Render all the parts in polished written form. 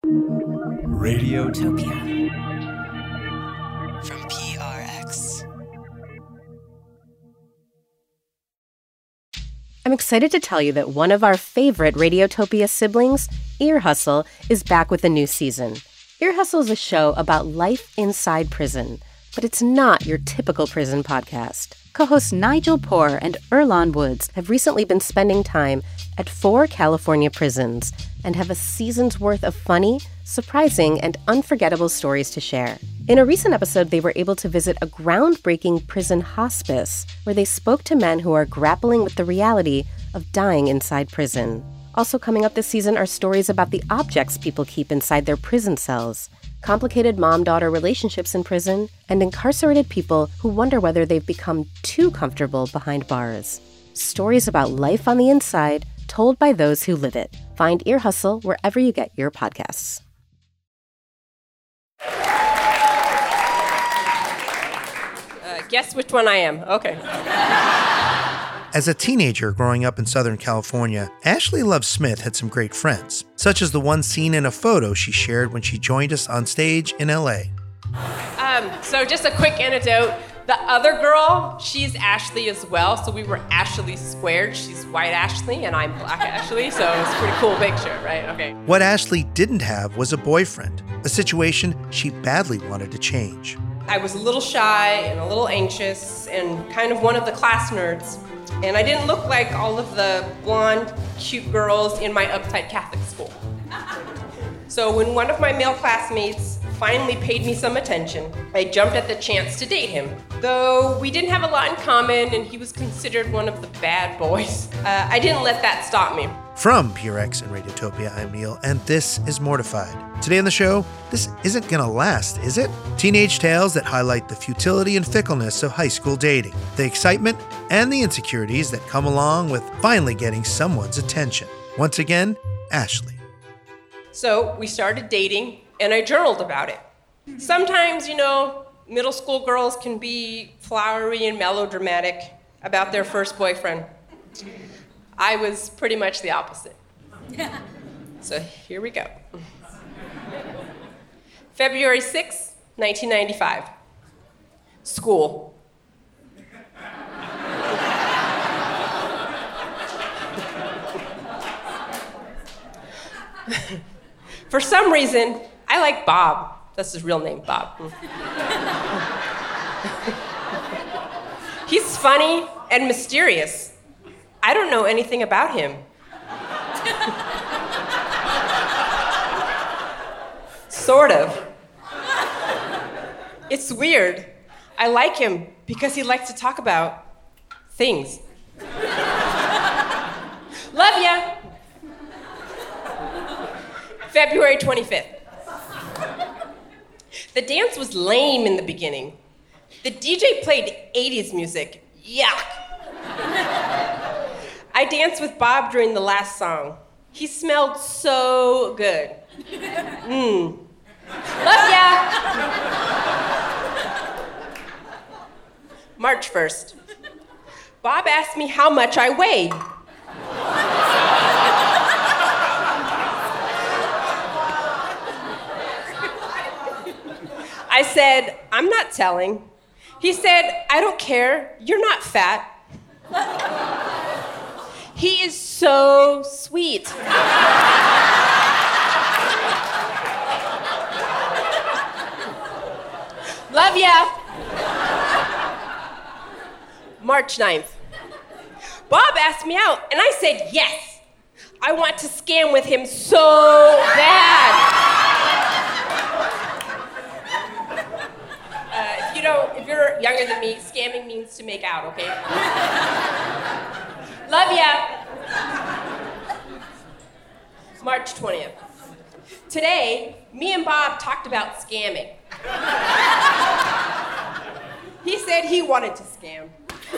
Radiotopia from PRX. I'm excited to tell you that one of our favorite Radiotopia siblings, Ear Hustle, is back with a new season. Ear Hustle is a show about life inside prison, but it's not your typical prison podcast. Co-hosts Nigel Poor and Earlonne Woods have recently been spending time at 4 California prisons and have a season's worth of funny, surprising, and unforgettable stories to share. In a recent episode, they were able to visit a groundbreaking prison hospice where they spoke to men who are grappling with the reality of dying inside prison. Also coming up this season are stories about the objects people keep inside their prison cells, complicated mom-daughter relationships in prison, and incarcerated people who wonder whether they've become too comfortable behind bars. Stories about life on the inside, told by those who live it. Find Ear Hustle wherever you get your podcasts. Guess which one I am. Okay. As a teenager growing up in Southern California, Ashley Love Smith had some great friends, such as the one seen in a photo she shared when she joined us on stage in LA. So just a quick anecdote. The other girl, she's Ashley as well, so we were Ashley squared. She's white Ashley, and I'm black Ashley, so it's a pretty cool picture, right? Okay. What Ashley didn't have was a boyfriend, a situation she badly wanted to change. I was a little shy and a little anxious and kind of one of the class nerds. And I didn't look like all of the blonde, cute girls in my uptight Catholic school. So when one of my male classmates finally paid me some attention, I jumped at the chance to date him. Though we didn't have a lot in common and he was considered one of the bad boys, I didn't let that stop me. From PRX and Radiotopia, I'm Neil, and this is Mortified. Today on the show, this isn't gonna last, is it? Teenage tales that highlight the futility and fickleness of high school dating, the excitement and the insecurities that come along with finally getting someone's attention. Once again, Ashley. So we started dating, and I journaled about it. Sometimes, middle school girls can be flowery and melodramatic about their first boyfriend. I was pretty much the opposite. So here we go. February 6, 1995. School. For some reason, I like Bob. That's his real name, Bob. He's funny and mysterious. I don't know anything about him. Sort of. It's weird. I like him because he likes to talk about things. Love ya. February 25th. The dance was lame in the beginning. The DJ played 80s music. Yuck. I danced with Bob during the last song. He smelled so good. Love ya! March 1st. Bob asked me how much I weighed. I said, I'm not telling. He said, I don't care. You're not fat. He is so sweet. Love ya. March 9th. Bob asked me out, and I said yes. I want to scam with him so bad. If you're younger than me, scamming means to make out, okay? Love ya. March 20th. Today, me and Bob talked about scamming. He said he wanted to scam.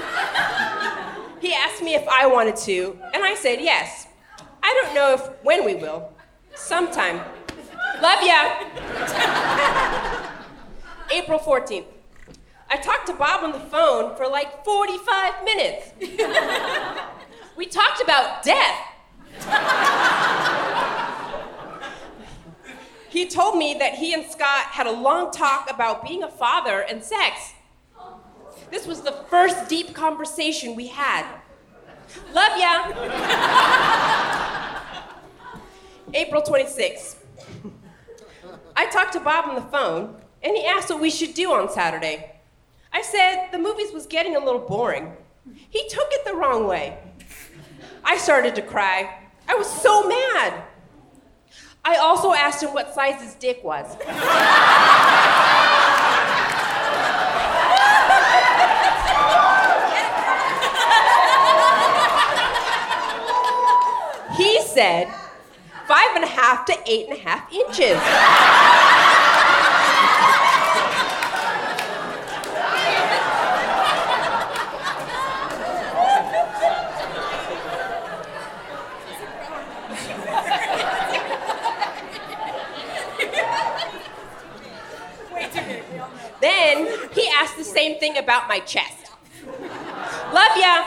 He asked me if I wanted to, and I said yes. I don't know when we will. Sometime. Love ya. April 14th. I talked to Bob on the phone for like 45 minutes. We talked about death. He told me that he and Scott had a long talk about being a father and sex. This was the first deep conversation we had. Love ya. April 26th. I talked to Bob on the phone, and he asked what we should do on Saturday. I said the movies was getting a little boring. He took it the wrong way. I started to cry. I was so mad. I also asked him what size his dick was. He said 5.5 to 8.5 inches. Then he asked the same thing about my chest. Love ya.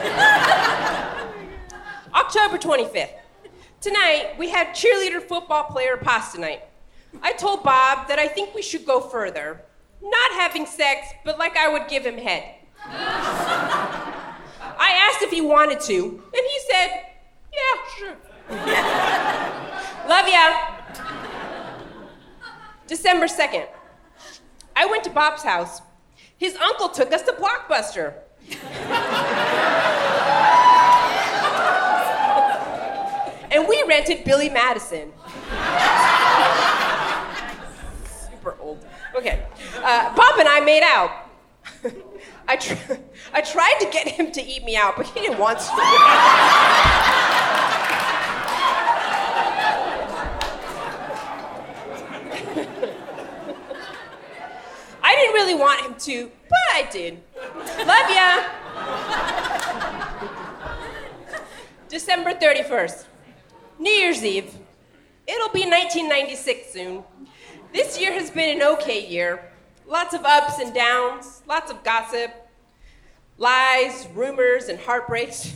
October 25th. Tonight, we had cheerleader football player pasta night. I told Bob that I think we should go further. Not having sex, but like I would give him head. I asked if he wanted to, and he said, yeah, sure. Love ya. December 2nd. I went to Bob's house. His uncle took us to Blockbuster. And we rented Billy Madison. Super old. Okay. Bob and I made out. I tried to get him to eat me out, but he didn't want to. I didn't really want him to, but I did. Love ya. December 31st. New Year's Eve. It'll be 1996 soon. This year has been an okay year. Lots of ups and downs, lots of gossip, lies, rumors, and heartbreaks.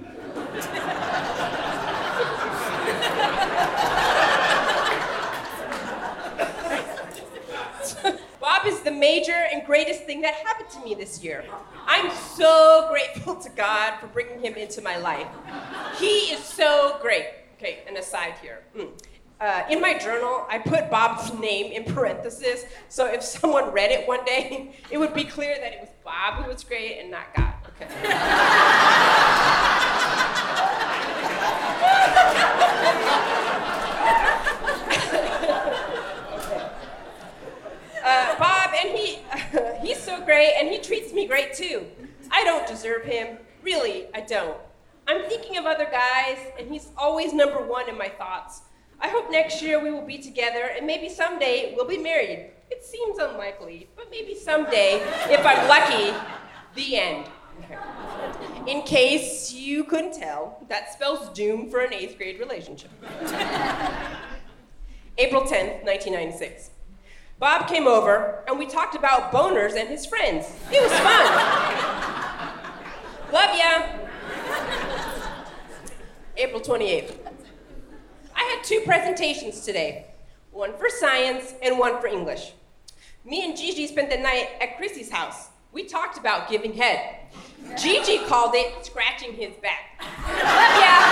Bob is the major and greatest thing that happened to me this year. I'm so grateful to God for bringing him into my life. He is so great. Okay, an aside here. In my journal, I put Bob's name in parentheses, so if someone read it one day, it would be clear that it was Bob who was great and not God. Okay. Bob, and he's so great, and he treats me great too. I don't deserve him. Really, I don't. I'm thinking of other guys, and he's always number one in my thoughts. I hope next year we will be together, and maybe someday we'll be married. It seems unlikely, but maybe someday, if I'm lucky, the end. Okay. In case you couldn't tell, that spells doom for an 8th grade relationship. April 10th, 1996. Bob came over, and we talked about boners and his friends. It was fun. Love ya. April 28th. I had 2 presentations today, one for science and one for English. Me and Gigi spent the night at Chrissy's house. We talked about giving head. Gigi called it scratching his back. Love ya.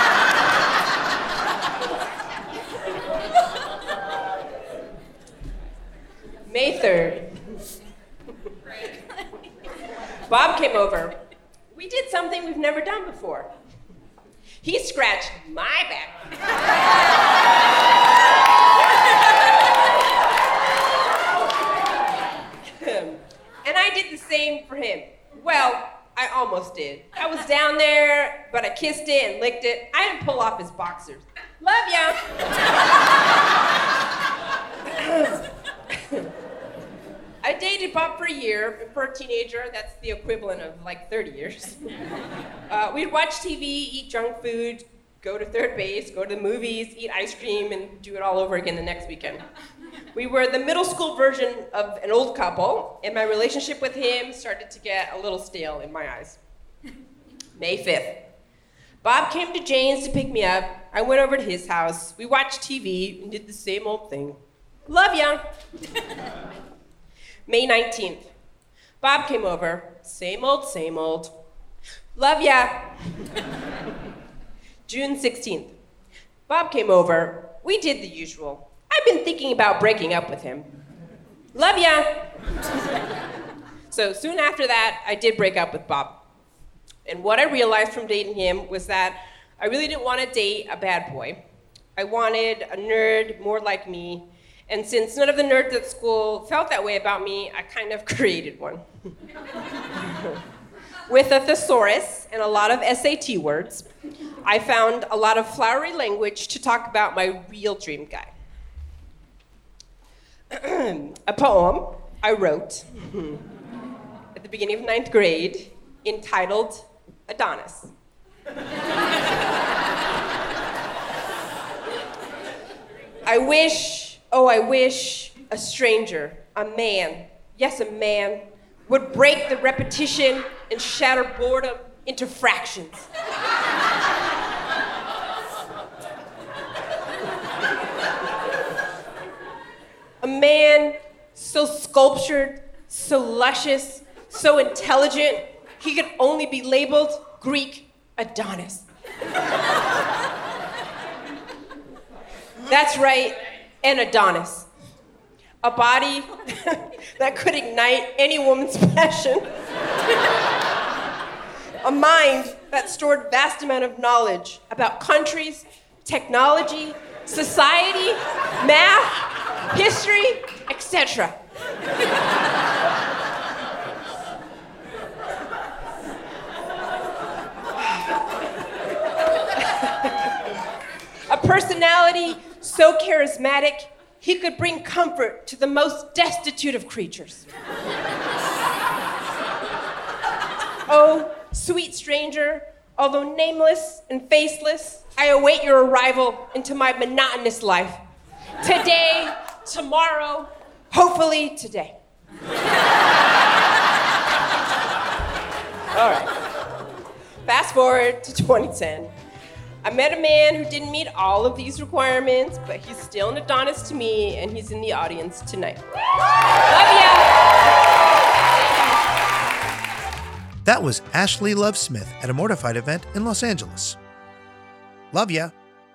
May 3rd. Bob came over. We did something we've never done before. He scratched my back. And I did the same for him. Well, I almost did. I was down there, but I kissed it and licked it. I didn't pull off his boxers. Love ya. I dated Bob for a year, and for a teenager, that's the equivalent of like 30 years. We'd watch TV, eat junk food, go to third base, go to the movies, eat ice cream, and do it all over again the next weekend. We were the middle school version of an old couple, and my relationship with him started to get a little stale in my eyes. May 5th. Bob came to Jane's to pick me up. I went over to his house. We watched TV and did the same old thing. Love ya. May 19th. Bob came over. Same old, same old. Love ya. June 16th. Bob came over. We did the usual. I've been thinking about breaking up with him. Love ya. So soon after that, I did break up with Bob. And what I realized from dating him was that I really didn't want to date a bad boy. I wanted a nerd more like me. And since none of the nerds at school felt that way about me, I kind of created one. With a thesaurus and a lot of SAT words, I found a lot of flowery language to talk about my real dream guy. A poem I wrote at the beginning of 9th grade entitled Adonis. I wish a stranger, a man, yes, a man, would break the repetition and shatter boredom into fractions. A man so sculptured, so luscious, so intelligent, he could only be labeled Greek Adonis. That's right, an Adonis. A body that could ignite any woman's passion. A mind that stored vast amount of knowledge about countries, technology, society, math, history, etc. A personality so charismatic, he could bring comfort to the most destitute of creatures. Oh, sweet stranger, although nameless and faceless, I await your arrival into my monotonous life. Today, tomorrow, hopefully today. All right. Fast forward to 2010. I met a man who didn't meet all of these requirements, but he's still an Adonis to me, and he's in the audience tonight. Love ya! That was Ashley Love Smith at a Mortified event in Los Angeles. Love ya.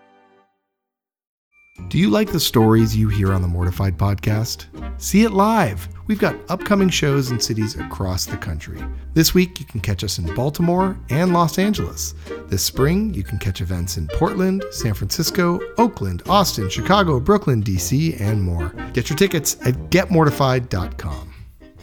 Do you like the stories you hear on the Mortified podcast? See it live. We've got upcoming shows in cities across the country. This week, you can catch us in Baltimore and Los Angeles. This spring, you can catch events in Portland, San Francisco, Oakland, Austin, Chicago, Brooklyn, DC, and more. Get your tickets at getmortified.com.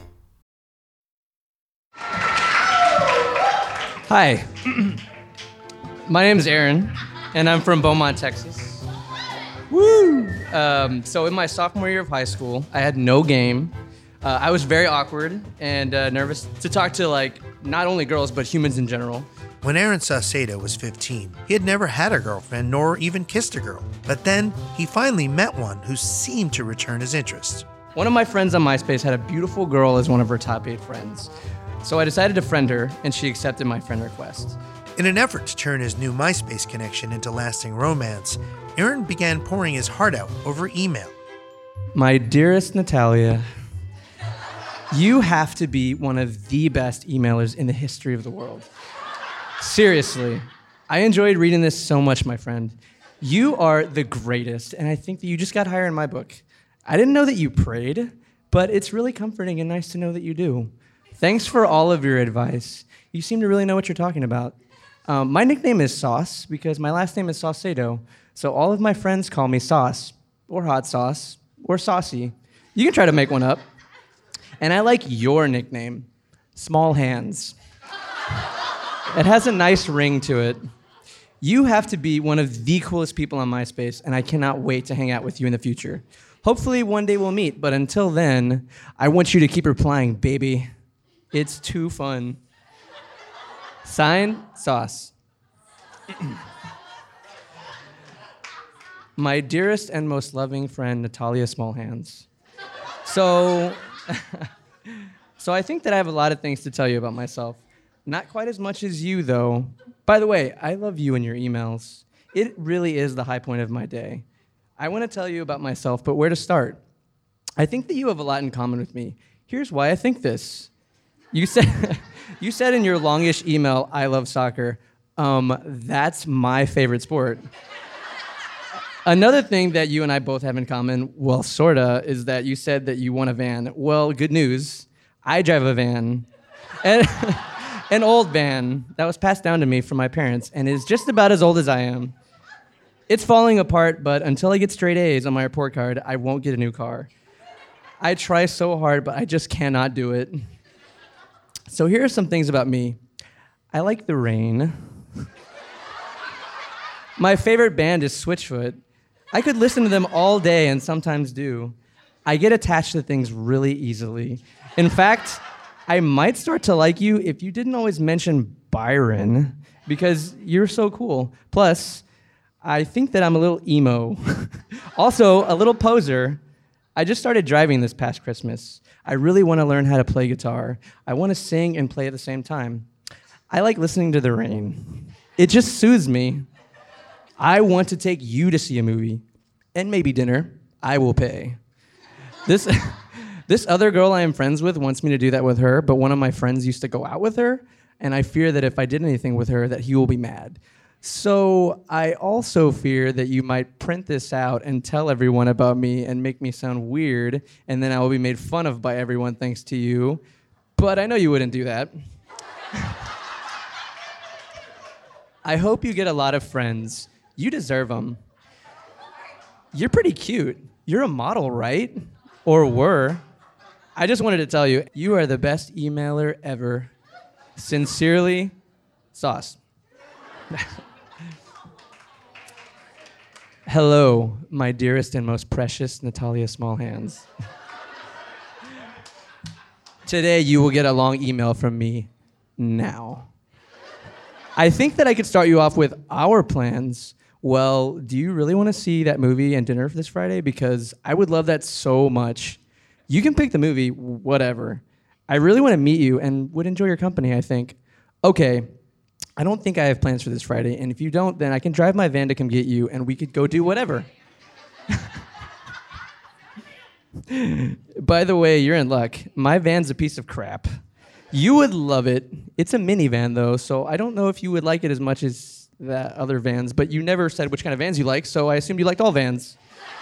Hi, my name is Aaron, and I'm from Beaumont, Texas. Woo! So in my sophomore year of high school, I had no game. I was very awkward and nervous to talk to not only girls, but humans in general. When Aaron Saucedo was 15, he had never had a girlfriend nor even kissed a girl. But then he finally met one who seemed to return his interest. One of my friends on MySpace had a beautiful girl as one of her top 8 friends. So I decided to friend her, and she accepted my friend request. In an effort to turn his new MySpace connection into lasting romance, Aaron began pouring his heart out over email. My dearest Natalia, you have to be one of the best emailers in the history of the world. Seriously, I enjoyed reading this so much, my friend. You are the greatest, and I think that you just got higher in my book. I didn't know that you prayed, but it's really comforting and nice to know that you do. Thanks for all of your advice. You seem to really know what you're talking about. My nickname is Sauce because my last name is Saucedo, so all of my friends call me Sauce, or Hot Sauce, or Saucy. You can try to make one up. And I like your nickname, Small Hands. It has a nice ring to it. You have to be one of the coolest people on MySpace, and I cannot wait to hang out with you in the future. Hopefully one day we'll meet, but until then, I want you to keep replying, baby. It's too fun. Signed, Sauce. My dearest and most loving friend, Natalia Smallhands. So I think that I have a lot of things to tell you about myself. Not quite as much as you, though. By the way, I love you and your emails. It really is the high point of my day. I want to tell you about myself, but where to start? I think that you have a lot in common with me. Here's why I think this. You said, you said in your longish email, I love soccer. That's my favorite sport. Another thing that you and I both have in common, well, sorta, is that you said that you want a van. Well, good news. I drive a van. And an old van that was passed down to me from my parents and is just about as old as I am. It's falling apart, but until I get straight A's on my report card, I won't get a new car. I try so hard, but I just cannot do it. So here are some things about me. I like the rain. My favorite band is Switchfoot. I could listen to them all day and sometimes do. I get attached to things really easily. In fact, I might start to like you if you didn't always mention Byron, because you're so cool. Plus, I think that I'm a little emo. Also, a little poser. I just started driving this past Christmas. I really want to learn how to play guitar. I want to sing and play at the same time. I like listening to the rain. It just soothes me. I want to take you to see a movie, and maybe dinner. I will pay. This other girl I am friends with wants me to do that with her, but one of my friends used to go out with her, and I fear that if I did anything with her, that he will be mad. So I also fear that you might print this out and tell everyone about me and make me sound weird, and then I will be made fun of by everyone thanks to you. But I know you wouldn't do that. I hope you get a lot of friends. You deserve them. You're pretty cute. You're a model, right? Or were. I just wanted to tell you, you are the best emailer ever. Sincerely, Sauce. Hello, my dearest and most precious Natalia Smallhands. Today, you will get a long email from me now. I think that I could start you off with our plans. Well, do you really want to see that movie and dinner for this Friday? Because I would love that so much. You can pick the movie, whatever. I really want to meet you and would enjoy your company, I think. Okay, I don't think I have plans for this Friday, and if you don't, then I can drive my van to come get you, and we could go do whatever. By the way, you're in luck. My van's a piece of crap. You would love it. It's a minivan, though, so I don't know if you would like it as much as the other vans, but you never said which kind of vans you like, so I assumed you liked all vans.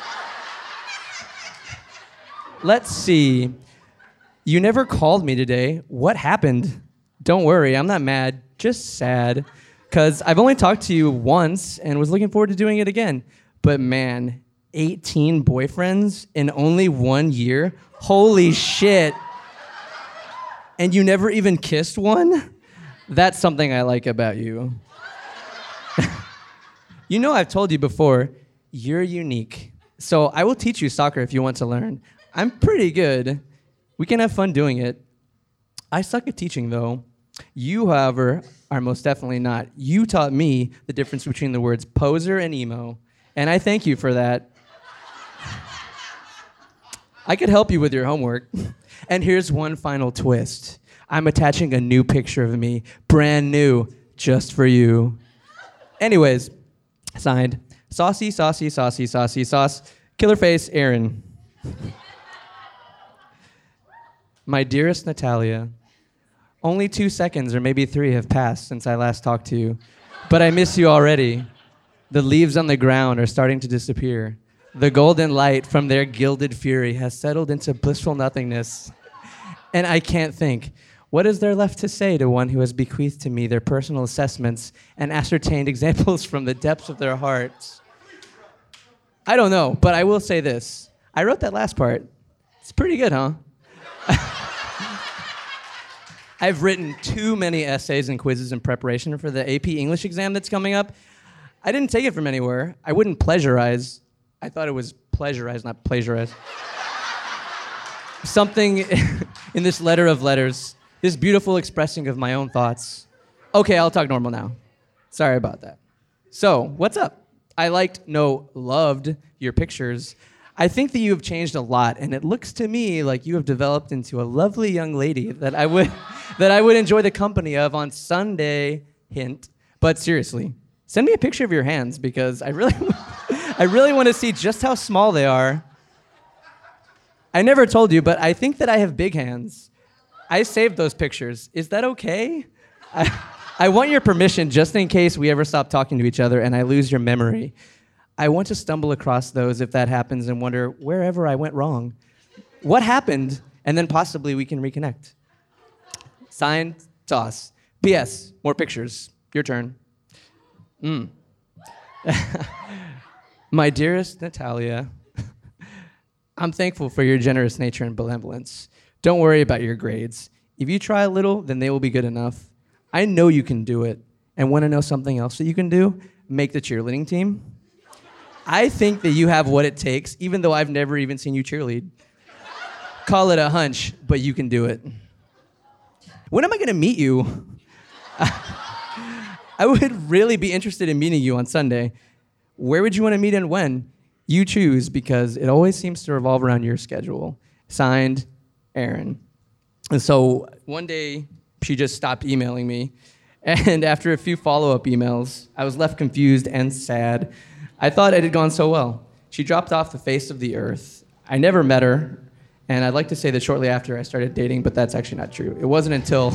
Let's see. You never called me today. What happened? Don't worry, I'm not mad, just sad, because I've only talked to you once and was looking forward to doing it again. But man, 18 boyfriends in only 1 year? Holy shit. And you never even kissed one? That's something I like about you. You know I've told you before, you're unique. So I will teach you soccer if you want to learn. I'm pretty good. We can have fun doing it. I suck at teaching, though. You, however, are most definitely not. You taught me the difference between the words poser and emo, and I thank you for that. I could help you with your homework. And here's one final twist. I'm attaching a new picture of me, brand new, just for you. Anyways, signed, Saucy, Saucy, Saucy, Saucy, Sauce, Killer Face, Aaron. My dearest Natalia, only 2 seconds or maybe 3 have passed since I last talked to you, but I miss you already. The leaves on the ground are starting to disappear. The golden light from their gilded fury has settled into blissful nothingness. And I can't think, what is there left to say to one who has bequeathed to me their personal assessments and ascertained examples from the depths of their hearts? I don't know, but I will say this. I wrote that last part. It's pretty good, huh? I've written too many essays and quizzes in preparation for the AP English exam that's coming up. I didn't take it from anywhere. I wouldn't plagiarize. I thought it was plagiarize, not plagiarize. Something in this letter of letters, this beautiful expressing of my own thoughts. Okay, I'll talk normal now. Sorry about that. So, what's up? I loved your pictures. I think that you have changed a lot, and it looks to me like you have developed into a lovely young lady that I would enjoy the company of on Sunday, hint. But seriously, send me a picture of your hands because I really want to see just how small they are. I never told you, but I think that I have big hands. I saved those pictures. Is that okay? I want your permission just in case we ever stop talking to each other and I lose your memory. I want to stumble across those if that happens and wonder wherever I went wrong. What happened? And then possibly we can reconnect. Signed, Toss. P.S. More pictures. Your turn. My dearest Natalia, I'm thankful for your generous nature and benevolence. Don't worry about your grades. If you try a little, then they will be good enough. I know you can do it. And want to know something else that you can do? Make the cheerleading team. I think that you have what it takes, even though I've never even seen you cheerlead. Call it a hunch, but you can do it. When am I going to meet you? I would really be interested in meeting you on Sunday. Where would you want to meet and when? You choose, because it always seems to revolve around your schedule. Signed, Aaron. And so one day, she just stopped emailing me. And after a few follow-up emails, I was left confused and sad. I thought it had gone so well. She dropped off the face of the earth. I never met her. And I'd like to say that shortly after I started dating, but that's actually not true. It wasn't until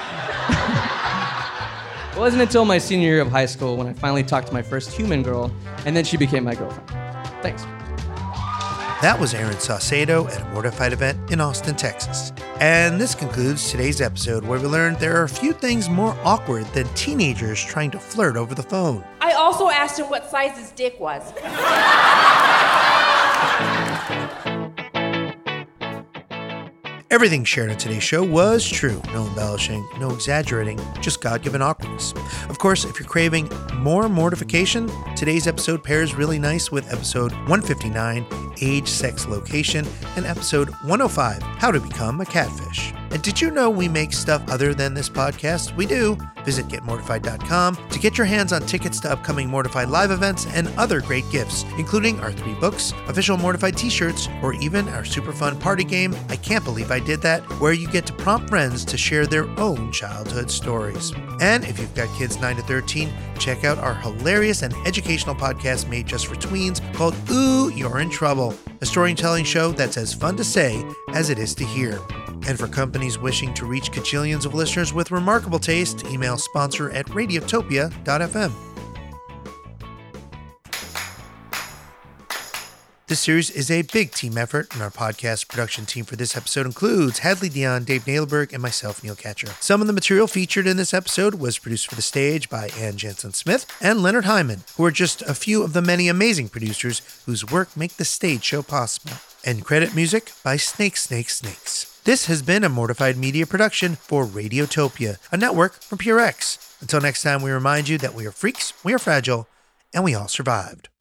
my senior year of high school when I finally talked to my first human girl, and then she became my girlfriend. Thanks. That was Aaron Saucedo at a Mortified event in Austin, Texas. And this concludes today's episode, where we learned there are a few things more awkward than teenagers trying to flirt over the phone. I also asked him what size his dick was. Everything shared on today's show was true. No embellishing, no exaggerating, just God-given awkwardness. Of course, if you're craving more mortification, today's episode pairs really nice with episode 159, Age, Sex, Location, and episode 105, How to Become a Catfish. And did you know we make stuff other than this podcast? We do. Visit getmortified.com to get your hands on tickets to upcoming Mortified live events and other great gifts, including our 3 books, official Mortified t-shirts, or even our super fun party game, I Can't Believe I Did That, where you get to prompt friends to share their own childhood stories. And if you've got kids 9 to 13, check out our hilarious and educational podcast made just for tweens called Ooh, You're in Trouble, a storytelling show that's as fun to say as it is to hear. And for companies wishing to reach cajillions of listeners with remarkable taste, email sponsor at radiotopia.fm. This series is a big team effort, and our podcast production team for this episode includes Hadley Dion, Dave Nailberg, and myself, Neil Katcher. Some of the material featured in this episode was produced for the stage by Ann Jensen-Smith and Leonard Hyman, who are just a few of the many amazing producers whose work make the stage show possible. End credit music by Snake Snake Snakes. This has been a Mortified Media production for Radiotopia, a network from PureX. Until next time, we remind you that we are freaks, we are fragile, and we all survived.